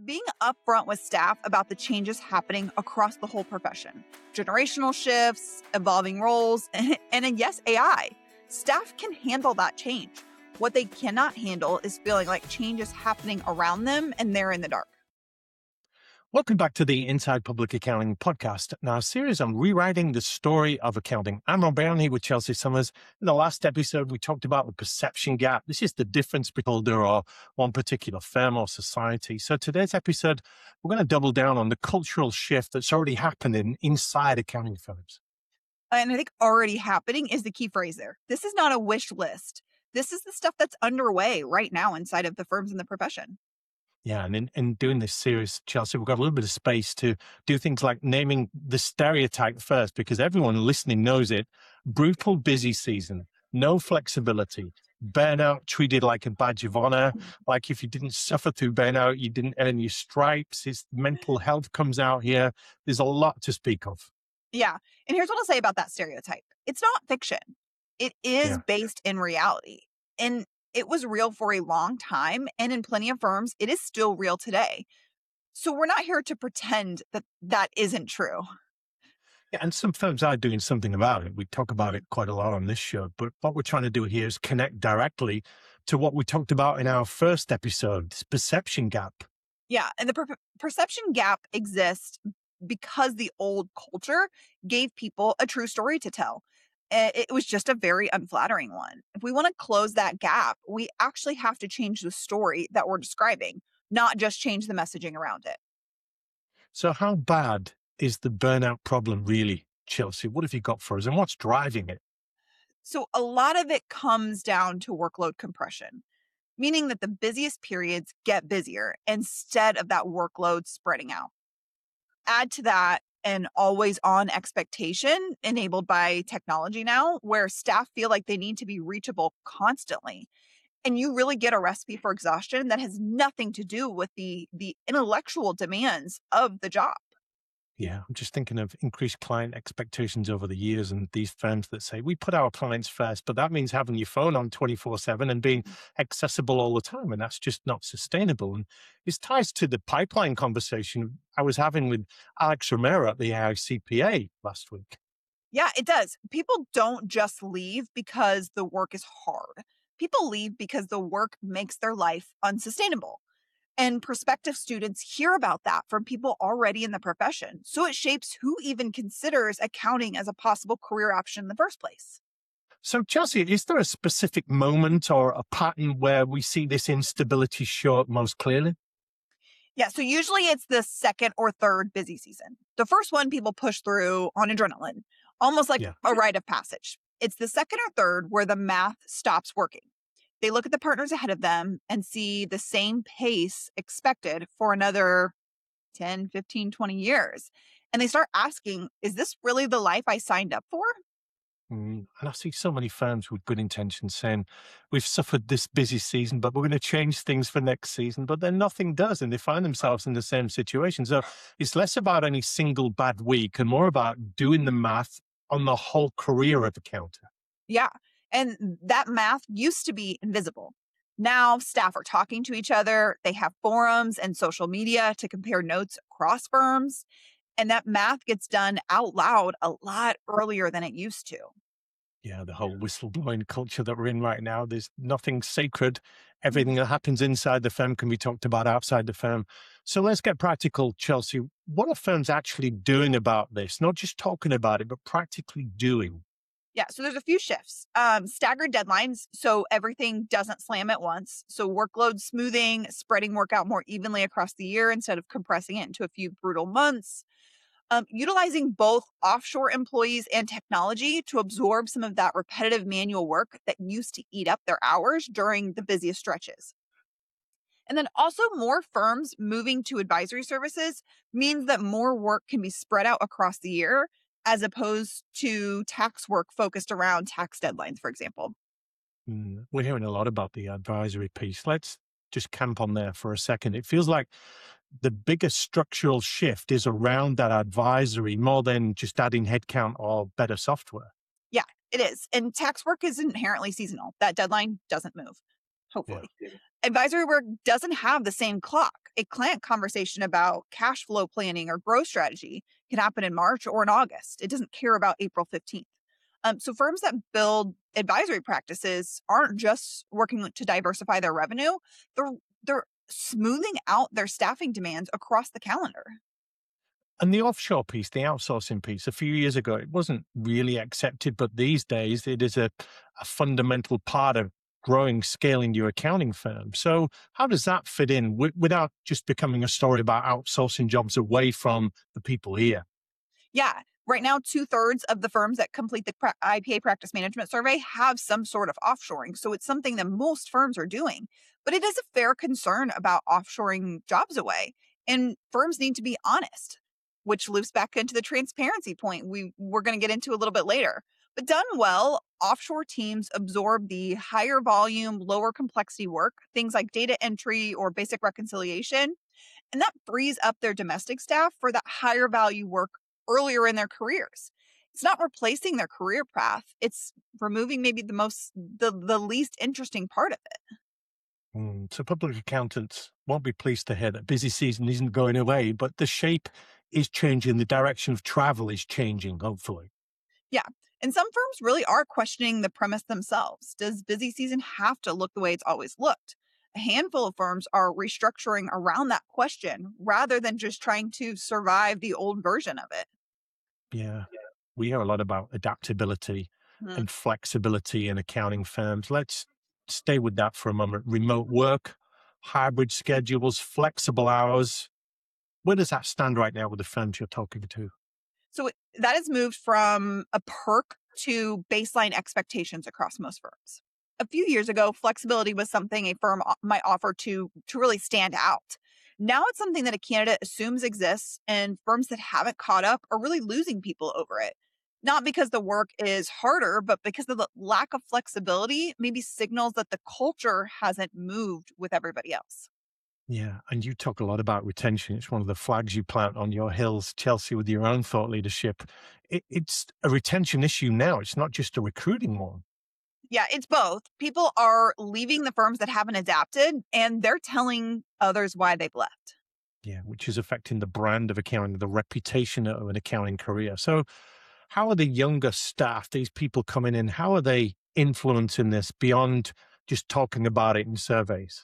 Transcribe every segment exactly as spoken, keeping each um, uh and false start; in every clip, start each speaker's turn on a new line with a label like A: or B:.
A: being upfront with staff about the changes happening across the whole profession, generational shifts, evolving roles, and, and yes, A I. Staff can handle that change. What they cannot handle is feeling like change is happening around them and they're in the dark.
B: Welcome back to the Inside Public Accounting podcast. Now, a series on rewriting the story of accounting. I'm Rob Brown here with Chelsea Summers. In the last episode, we talked about the perception gap. This is the difference between there or one particular firm or society. So today's episode, we're going to double down on the cultural shift that's already happening inside accounting firms.
A: And I think already happening is the key phrase there. This is not a wish list. This is the stuff that's underway right now inside of the firms in the profession.
B: Yeah, and in, in doing this series, Chelsea, we've got a little bit of space to do things like naming the stereotype first, because everyone listening knows it. Brutal busy season, no flexibility, burnout treated like a badge of honor. Like if you didn't suffer through burnout, you didn't earn your stripes. His mental health comes out here. There's a lot to speak of.
A: Yeah. And here's what I'll say about that stereotype. It's not fiction. It is
B: Yeah.
A: based in reality. And it was real for a long time. And in plenty of firms, it is still real today. So we're not here to pretend that that isn't true.
B: Yeah, and some firms are doing something about it. We talk about it quite a lot on this show, but what we're trying to do here is connect directly to what we talked about in our first episode, this perception gap.
A: Yeah. And the per- perception gap exists because the old culture gave people a true story to tell. Uh, It was just a very unflattering one. If we want to close that gap, we actually have to change the story that we're describing, not just change the messaging around it.
B: So how bad is the burnout problem really, Chelsea? What have you got for us and what's driving it?
A: So a lot of it comes down to workload compression, meaning that the busiest periods get busier instead of that workload spreading out. Add to that an always on expectation enabled by technology now, where staff feel like they need to be reachable constantly. And you really get a recipe for exhaustion that has nothing to do with the, the intellectual demands of the job.
B: Yeah, I'm just thinking of increased client expectations over the years and these firms that say, we put our clients first, but that means having your phone on twenty-four seven and being accessible all the time. And that's just not sustainable. And this ties to the pipeline conversation I was having with Alex Romero at the A I C P A last week.
A: Yeah, it does. People don't just leave because the work is hard. People leave because the work makes their life unsustainable. And prospective students hear about that from people already in the profession. So it shapes who even considers accounting as a possible career option in the first place.
B: So, Chelsea, is there a specific moment or a pattern where we see this instability show up most clearly?
A: Yeah, so usually it's the second or third busy season. The first one people push through on adrenaline, almost like
B: Yeah.
A: a rite of passage. It's the second or third where the math stops working. They look at the partners ahead of them and see the same pace expected for another ten, fifteen, twenty years. And they start asking, is this really the life I signed up for?
B: Mm, and I see so many firms with good intentions saying, we've suffered this busy season, but we're going to change things for next season. But then nothing does, and they find themselves in the same situation. So it's less about any single bad week and more about doing the math on the whole career of accountant.
A: Yeah. And that math used to be invisible. Now staff are talking to each other. They have forums and social media to compare notes across firms. And that math gets done out loud a lot earlier than it used to.
B: Yeah, the whole whistleblowing culture that we're in right now, there's nothing sacred. Everything that happens inside the firm can be talked about outside the firm. So let's get practical, Chelsea. What are firms actually doing about this? Not just talking about it, but practically doing.
A: Yeah, so there's a few shifts. Um, staggered deadlines, so everything doesn't slam at once. So workload smoothing, spreading work out more evenly across the year instead of compressing it into a few brutal months. Um, utilizing both offshore employees and technology to absorb some of that repetitive manual work that used to eat up their hours during the busiest stretches. And then also more firms moving to advisory services means that more work can be spread out across the year as opposed to tax work focused around tax deadlines, for example.
B: Mm, we're hearing a lot about the advisory piece. Let's just camp on there for a second. It feels like the biggest structural shift is around that advisory more than just adding headcount or better software.
A: Yeah, it is. And tax work is inherently seasonal. That deadline doesn't move. hopefully.
B: Yeah.
A: Advisory work doesn't have the same clock. A client conversation about cash flow planning or growth strategy can happen in March or in August. It doesn't care about April fifteenth. Um, so firms that build advisory practices aren't just working to diversify their revenue. They're, they're smoothing out their staffing demands across the calendar.
B: And the offshore piece, the outsourcing piece, a few years ago, it wasn't really accepted, but these days it is a, a fundamental part of growing, scaling your accounting firm. So how does that fit in w- without just becoming a story about outsourcing jobs away from the people here?
A: Yeah. Right now, two thirds of the firms that complete the pra- I P A practice management survey have some sort of offshoring. So it's something that most firms are doing. But it is a fair concern about offshoring jobs away. And firms need to be honest, which loops back into the transparency point we, we're going to get into a little bit later. But done well, offshore teams absorb the higher volume, lower complexity work, things like data entry or basic reconciliation. And that frees up their domestic staff for that higher value work earlier in their careers. It's not replacing their career path. It's removing maybe the most, the, the least interesting part of it.
B: Mm, so public accountants won't be pleased to hear that busy season isn't going away, but the shape is changing. The direction of travel is changing, hopefully.
A: Yeah. And some firms really are questioning the premise themselves. Does busy season have to look the way it's always looked? A handful of firms are restructuring around that question rather than just trying to survive the old version of it.
B: Yeah. We hear a lot about adaptability
A: Mhm.
B: and flexibility in accounting firms. Let's stay with that for a moment. Remote work, hybrid schedules, flexible hours. Where does that stand right now with the firms you're talking to?
A: So it- that has moved from a perk to baseline expectations across most firms. A few years ago, flexibility was something a firm o- might offer to to really stand out. Now it's something that a candidate assumes exists, and firms that haven't caught up are really losing people over it. Not because the work is harder, but because of the lack of flexibility maybe signals that the culture hasn't moved with everybody else.
B: Yeah. And you talk a lot about retention. It's one of the flags you plant on your hills, Chelsea, with your own thought leadership. It, it's a retention issue now. It's not just a recruiting one.
A: Yeah, it's both. People are leaving the firms that haven't adapted, and they're telling others why they've left.
B: Yeah. Which is affecting the brand of accounting, the reputation of an accounting career. So, how are the younger staff, these people coming in, how are they influencing this beyond just talking about it in surveys?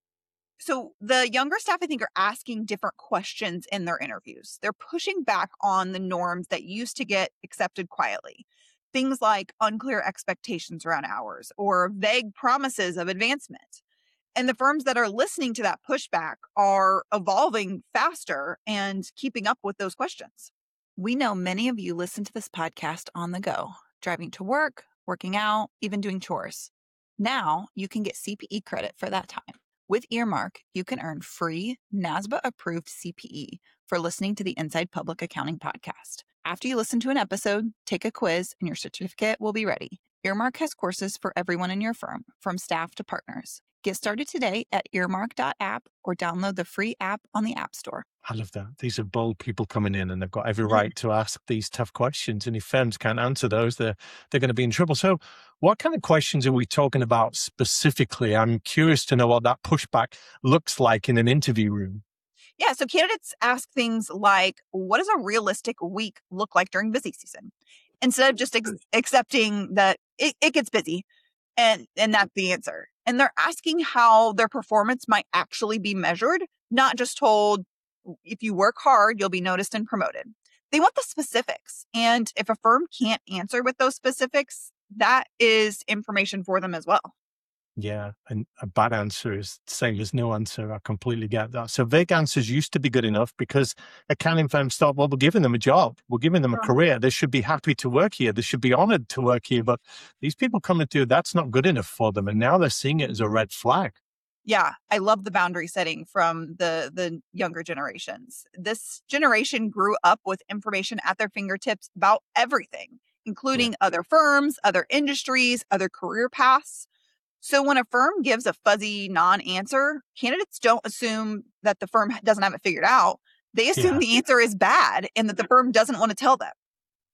A: So the younger staff, I think, are asking different questions in their interviews. They're pushing back on the norms that used to get accepted quietly. Things like unclear expectations around hours or vague promises of advancement. And the firms that are listening to that pushback are evolving faster and keeping up with those questions. We know many of you listen to this podcast on the go, driving to work, working out, even doing chores. Now you can get C P E credit for that time. With Earmark, you can earn free NASBA-approved C P E for listening to the Inside Public Accounting podcast. After you listen to an episode, take a quiz, and your certificate will be ready. Earmark has courses for everyone in your firm, from staff to partners. Get started today at earmark dot app or download the free app on the App Store.
B: I love that. These are bold people coming in and they've got every right to ask these tough questions. And if firms can't answer those, they're, they're going to be in trouble. So what kind of questions are we talking about specifically? I'm curious to know what that pushback looks like in an interview room.
A: Yeah, so candidates ask things like, what does a realistic week look like during busy season? Instead of just ex- accepting that it, it gets busy and, and that's the answer. And they're asking how their performance might actually be measured, not just told, if you work hard, you'll be noticed and promoted. They want the specifics. And if a firm can't answer with those specifics, that is information for them as well.
B: Yeah, and a bad answer is the same as no answer. I completely get that. So vague answers used to be good enough because accounting firms thought, well, we're giving them a job. We're giving them a career. They should be happy to work here. They should be honored to work here. But these people coming through, that's not good enough for them. And now they're seeing it as a red flag.
A: Yeah, I love the boundary setting from the the younger generations. This generation grew up with information at their fingertips about everything, including
B: Yeah.
A: other firms, other industries, other career paths. So when a firm gives a fuzzy non-answer, candidates don't assume that the firm doesn't have it figured out. They assume
B: Yeah.
A: the answer is bad and that the firm doesn't want to tell them.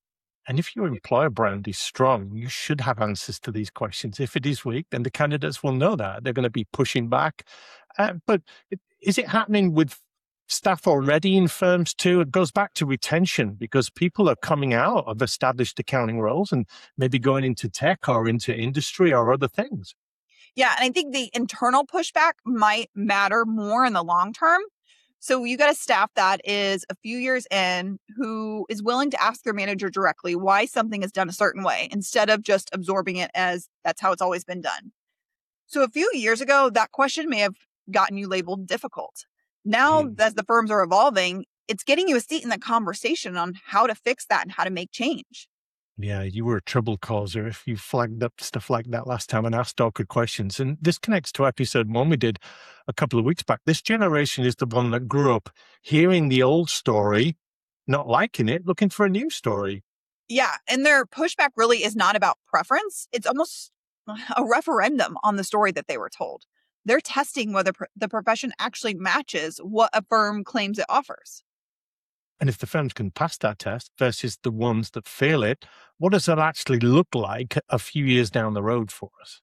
B: And if your employer brand is strong, you should have answers to these questions. If it is weak, then the candidates will know that. They're going to be pushing back. Uh, but it, is it happening with staff already in firms too? It goes back to retention because people are coming out of established accounting roles and maybe going into tech or into industry or other things.
A: Yeah, and I think the internal pushback might matter more in the long term. So you got a staff that is a few years in who is willing to ask their manager directly why something is done a certain way instead of just absorbing it as that's how it's always been done. So a few years ago, that question may have gotten you labeled difficult. Now,
B: Mm.
A: as the firms are evolving, it's getting you a seat in the conversation on how to fix that and how to make change.
B: Yeah, you were a trouble causer if you flagged up stuff like that last time and asked awkward questions. And this connects to episode one we did a couple of weeks back. This generation is the one that grew up hearing the old story, not liking it, looking for a new story.
A: Yeah, and their pushback really is not about preference. It's almost a referendum on the story that they were told. They're testing whether pr- the profession actually matches what a firm claims it offers.
B: And if the firms can pass that test versus the ones that fail it, what does that actually look like a few years down the road for us?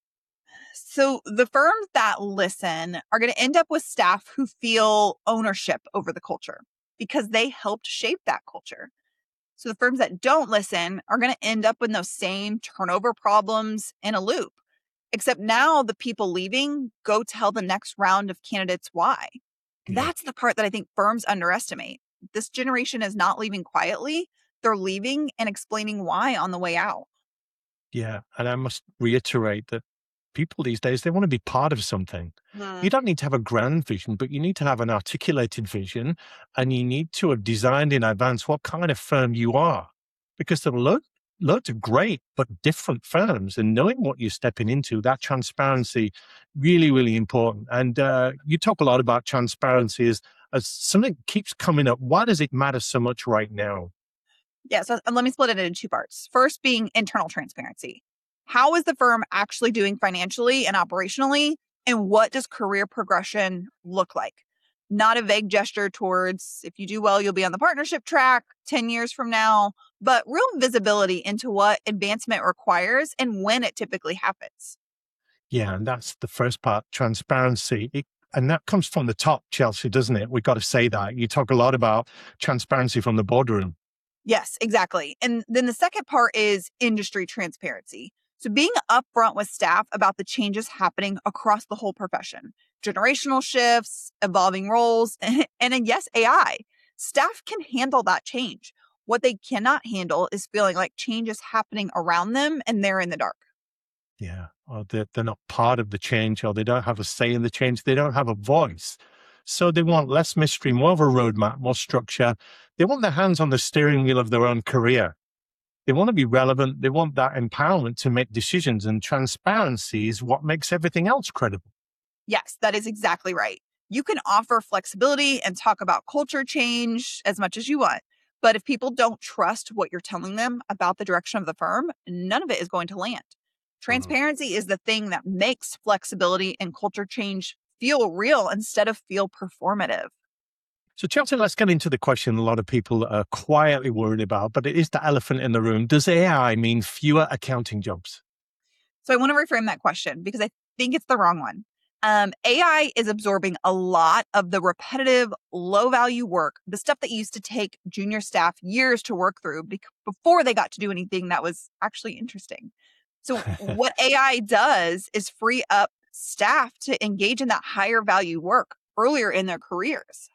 A: So the firms that listen are going to end up with staff who feel ownership over the culture because they helped shape that culture. So the firms that don't listen are going to end up with those same turnover problems in a loop. Except now the people leaving go tell the next round of candidates why.
B: Yeah.
A: That's the part that I think firms underestimate. This generation is not leaving quietly. They're leaving and explaining why on the way out.
B: Yeah. And I must reiterate that people these days, they want to be part of something. You
A: Hmm.
B: don't need to have a grand vision, but you need to have an articulated vision and you need to have designed in advance what kind of firm you are. Because there are lo- loads of great but different firms, and knowing what you're stepping into, that transparency, really, really important. And uh, you talk a lot about transparency as, as something that keeps coming up. Why does it matter so much right now?
A: Yeah, so and let me split it into two parts. First being internal transparency. How is the firm actually doing financially and operationally? And what does career progression look like? Not a vague gesture towards if you do well, you'll be on the partnership track ten years from now, but real visibility into what advancement requires and when it typically happens.
B: Yeah, and that's the first part, transparency. It, and that comes from the top, Chelsea, doesn't it? We've got to say that. You talk a lot about transparency from the boardroom.
A: Yes, exactly. And then the second part is industry transparency. So being upfront with staff about the changes happening across the whole profession, generational shifts, evolving roles, and then yes, A I. Staff can handle that change. What they cannot handle is feeling like change is happening around them and they're in the dark.
B: Yeah, or they're, they're not part of the change, or they don't have a say in the change. They don't have a voice. So they want less mystery, more of a roadmap, more structure. They want their hands on the steering wheel of their own career. They want to be relevant. They want that empowerment to make decisions, and transparency is what makes everything else credible.
A: Yes, that is exactly right. You can offer flexibility and talk about culture change as much as you want. But if people don't trust what you're telling them about the direction of the firm, none of it is going to land.
B: Mhm.
A: Transparency is the thing that makes flexibility and culture change feel real instead of feel performative.
B: So, Chelsea, let's get into the question a lot of people are quietly worried about, but it is the elephant in the room. Does A I mean fewer accounting jobs?
A: So I want to reframe that question because I think it's the wrong one. Um, A I is absorbing a lot of the repetitive, low value work, the stuff that used to take junior staff years to work through bec- before they got to do anything that was actually interesting. So, what A I does is free up staff to engage in that higher value work earlier in their careers.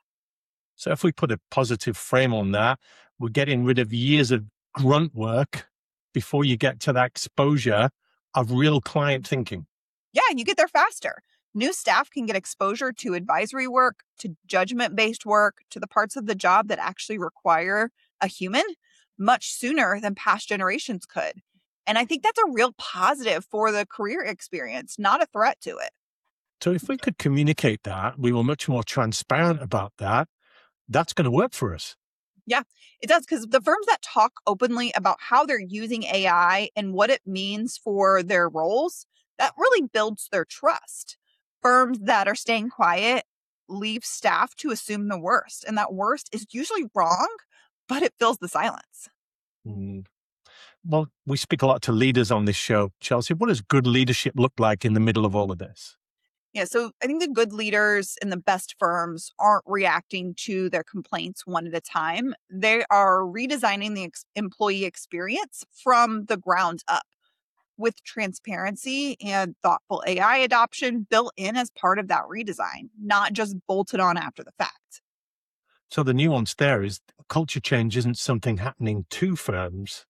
B: So if we put a positive frame on that, we're getting rid of years of grunt work before you get to that exposure of real client thinking.
A: Yeah, you get there faster. New staff can get exposure to advisory work, to judgment based work, to the parts of the job that actually require a human much sooner than past generations could. And I think that's a real positive for the career experience, not a threat to it.
B: So if we could communicate that, we were much more transparent about that, that's going to work for us.
A: Yeah, it does. Because the firms that talk openly about how they're using A I and what it means for their roles, that really builds their trust. Firms that are staying quiet leave staff to assume the worst. And that worst is usually wrong, but it fills the silence.
B: Mm. Well, we speak a lot to leaders on this show. Chelsea, what does good leadership look like in the middle of all of this?
A: Yeah, so I think the good leaders in the best firms aren't reacting to their complaints one at a time. They are redesigning the ex- employee experience from the ground up with transparency and thoughtful A I adoption built in as part of that redesign, not just bolted on after the fact.
B: So the nuance there is culture change isn't something happening to firms.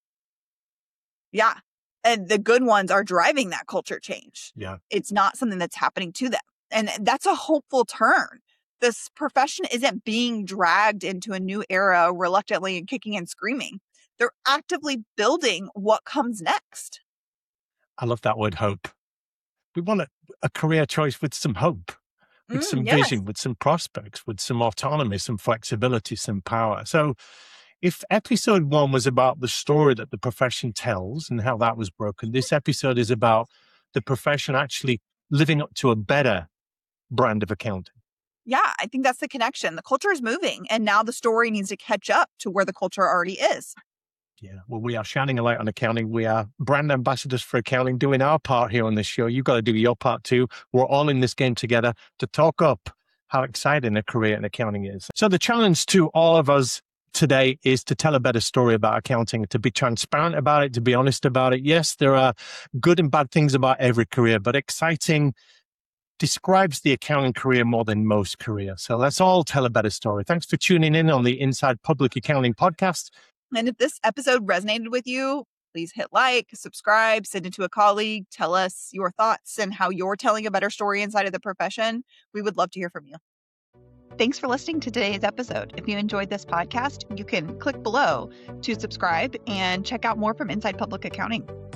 A: Yeah. And the good ones are driving that culture change.
B: Yeah.
A: It's not something that's happening to them. And that's a hopeful turn. This profession isn't being dragged into a new era reluctantly and kicking and screaming. They're actively building what comes next.
B: I love that word, hope. We want a, a career choice with some hope, with
A: Mm,
B: some
A: yes.
B: vision, with some prospects, with some autonomy, some flexibility, some power. So if episode one was about the story that the profession tells and how that was broken, this episode is about the profession actually living up to a better brand of accounting.
A: Yeah, I think that's the connection. The culture is moving, and now the story needs to catch up to where the culture already is.
B: Yeah, well, we are shining a light on accounting. We are brand ambassadors for accounting, doing our part here on this show. You've got to do your part too. We're all in this game together to talk up how exciting a career in accounting is. So the challenge to all of us today is to tell a better story about accounting, to be transparent about it, to be honest about it. Yes, there are good and bad things about every career, but exciting describes the accounting career more than most careers. So let's all tell a better story. Thanks for tuning in on the Inside Public Accounting podcast.
A: And if this episode resonated with you, please hit like, subscribe, send it to a colleague, tell us your thoughts and how you're telling a better story inside of the profession. We would love to hear from you. Thanks for listening to today's episode. If you enjoyed this podcast, you can click below to subscribe and check out more from Inside Public Accounting.